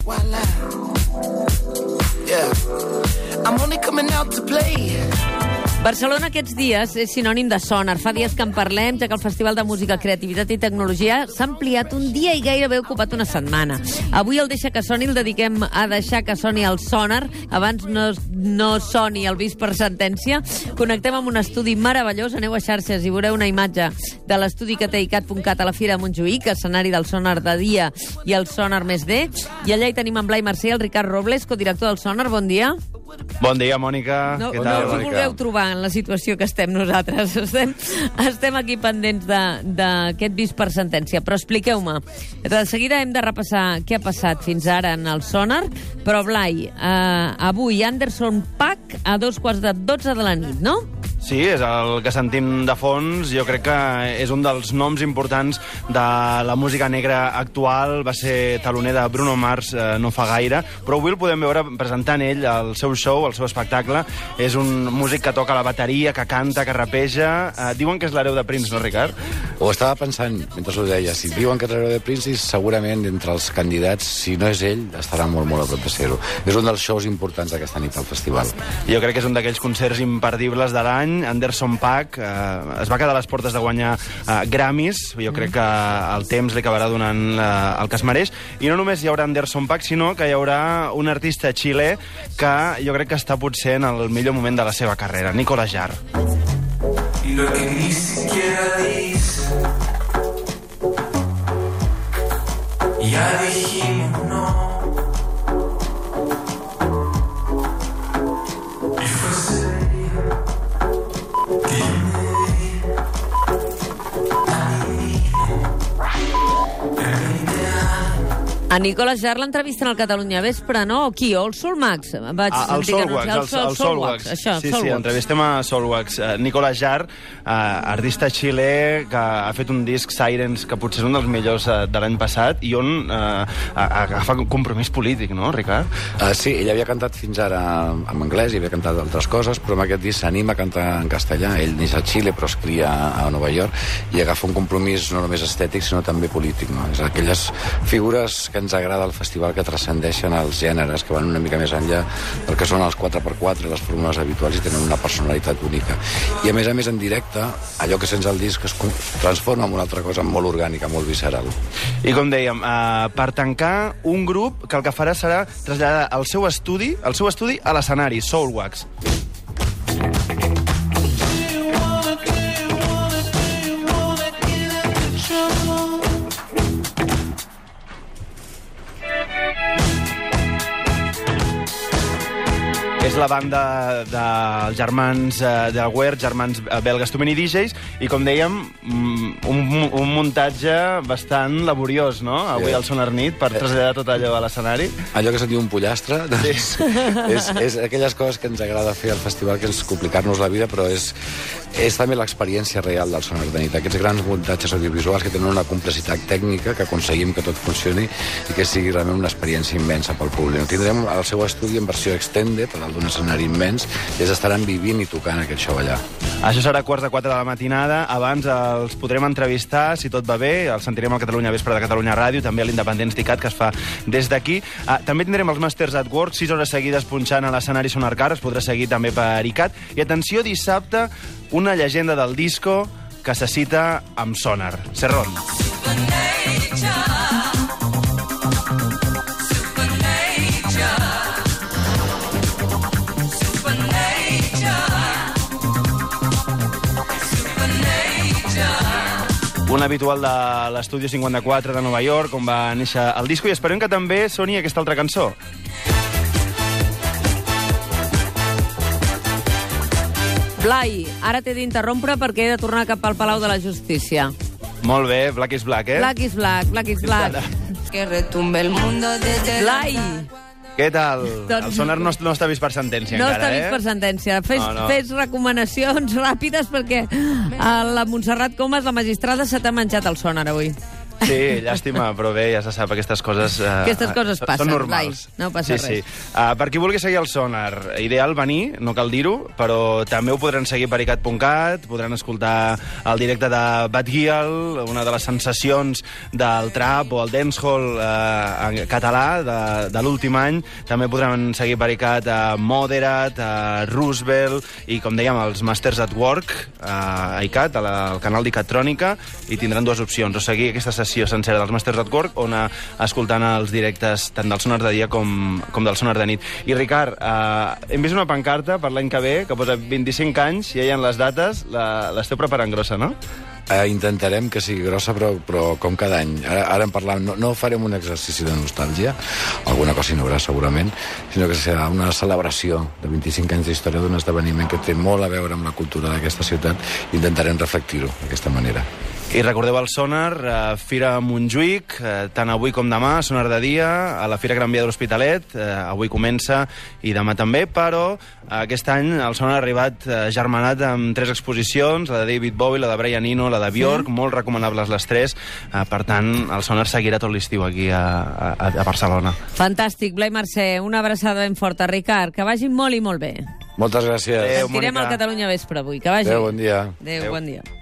voila. Yeah. I'm only coming out to play. Barcelona aquests dies és sinònim de Sonar. Fa dies que en parlem, ja que el Festival de Música, Creativitat i Tecnologia s'ha ampliat un dia i gairebé ocupat una setmana. Avui el Deixa que soni el dediquem a deixar que soni el Sonar, abans no soni el vist per sentència. Connectem amb un estudi meravellós, aneu a xarxes i veureu una imatge de l'estudi que té icat.cat a la Fira de Montjuïc, escenari del Sonar de dia i el Sonar més D. I allà hi tenim en Blai Mercè, el Ricard Robles, codirector del Sonar. Bon dia. Bon dia, Mònica. No, Què no tal, us Mònica? vulgueu trobar en la situació que estem nosaltres. Estem aquí pendents d'aquest vist per sentència. Però expliqueu-me. De seguida hem de repassar què ha passat fins ara en el Sonar. Però, Blai, avui Anderson .Paak a 2:12 de la nit, no? Sí, és el que sentim de fons. Jo crec que és un dels noms importants de la música negra actual. Va ser taloner de Bruno Mars no fa gaire, però avui el podem veure presentant ell el seu show, el seu espectacle. És un músic que toca la bateria, que canta, que rapeja. Diuen que és l'hereu de Prince, no, Ricard? Ho estava pensant mentre ho deia. Si diuen que és l'hereu de Prince, segurament entre els candidats, si no és ell, estarà molt, molt a prop de ser-ho. És un dels shows importants d'aquesta nit al festival. Jo crec que és un d'aquells concerts imperdibles de l'any. Anderson .Paak es va quedar a les portes de guanyar Grammys. Jo crec que el temps li acabarà donant el que es mereix. I no només hi haurà Anderson .Paak, sinó que hi haurà un artista xilè que jo crec que està potser en el millor moment de la seva carrera, Nicolas Jaar. Y lo que ni siquiera dice, ya dijimos no. Y fue serio que yo me di a mí A Nicolas Jaar l'entrevisten al Catalunya Vespre, no? O qui? O el Soulwax? El Soulwax. Això, sí, Soulwax. entrevistem a Soulwax. Nicolas Jaar, artista xilè que ha fet un disc, Sirens, que potser és un dels millors de l'any passat, i on agafa compromís polític, no, Ricard? Sí, ell havia cantat fins ara en anglès i havia cantat altres coses, però amb aquest disc s'anima a cantar en castellà. Ell neix a Xile, però es cria a Nova York, i agafa un compromís no només estètic, sinó també polític, no? És aquelles figures que ens agrada al festival, que transcendeixen els gèneres, que van una mica més enllà del que són els 4x4 i les fórmules habituals, i tenen una personalitat única. I a més, en directe, allò que sents al disc es transforma en una altra cosa molt orgànica, molt visceral. I com dèiem, per tancar, un grup que el que farà serà traslladar el seu estudi a l'escenari, Soulwax. És la banda dels germans Delaware, germans belgues Too Many DJs, i com dèiem, un muntatge bastant laboriós, no? Avui al Sonar Nit, per traslladar tot allò a l'escenari. Allò que se'n diu un pollastre, doncs, és aquelles coses que ens agrada fer al festival, que és complicar-nos la vida, però és també l'experiència real del Sonar de nit. Aquests grans muntatges audiovisuals que tenen una complexitat tècnica, que aconseguim que tot funcioni i que sigui realment una experiència immensa pel públic. Tindrem el seu estudi en versió extended, per d'un escenari immens, i ells estaran vivint i tocant aquest show allà. Això serà 3:15 de la matinada. Abans els podrem entrevistar, si tot va bé. Els sentirem al Catalunya Vespre de Catalunya Ràdio, també a l'Independents d'ICAT, que es fa des d'aquí. També tindrem els Masters at Work, 6 hores seguides punxant a l'escenari Sonar Car, es podrà seguir també per ICAT. I atenció, dissabte, una llegenda del disco que se cita amb Sonar. Serrón. Un habitual de l'Estudio 54 de Nova York, on va néixer el disco, i esperem que també soni aquesta altra cançó. Blai, ara t'he d'interrompre perquè he de tornar cap al Palau de la Justícia. Molt bé, Black is Black, eh? Black is Black, Black is Black. Que retumbe el mundo desde Blai! Què tal? Doncs- El Sonar no està vist per sentència No encara, està vist per sentència. No. Fes recomanacions ràpides perquè a la Montserrat Comas, la magistrada, se t'ha menjat el Sonar avui. Sí, llàstima, però bé, ja se sap, aquestes coses... Aquestes coses passen, són normals. Blai, no passa res. Per qui vulgui seguir el Sonar, ideal venir, no cal dir-ho, però també ho podran seguir per icat.cat, podran escoltar el directe de Bad Gyal, una de les sensacions del trap o el dancehall en català de l'últim any. També podran seguir per icat Moderat, Roosevelt i, com dèiem, els Masters at Work a icat, al canal d'Icatrònica, i tindran dues opcions, o seguir aquesta sessió sencera dels Masters at Work o anar escoltant els directes tant del Sonar de dia com del Sonar de nit. I, Ricard, hem vist una pancarta per l'any que ve que posa 25 anys, i ja hi ha les dates, l'esteu preparant grossa, no? Intentarem que sigui grossa, però com cada any. Ara en parlàvem, no farem un exercici de nostàlgia, alguna cosa hi haurà segurament, sinó que serà una celebració de 25 anys d'història d'un esdeveniment que té molt a veure amb la cultura d'aquesta ciutat. Intentarem reflectir-ho d'aquesta manera. I recordeu el Sonar, Fira Montjuïc, tant avui com demà, Sonar de dia, a la Fira Gran Via de l'Hospitalet, avui comença i demà també, però aquest any el Sonar ha arribat germanat amb 3 exposicions, la de David Bowie, la de Brian Eno, la de Björk, molt recomanables les 3, per tant, el Sonar seguirà tot l'estiu aquí a Barcelona. Fantàstic, Blai Mercè, una abraçada ben forta. Ricard, que vagi molt i molt bé. Moltes gràcies. Sentirem el Catalunya Vespre avui, que vagi. Adéu, bon dia. Adéu, bon dia.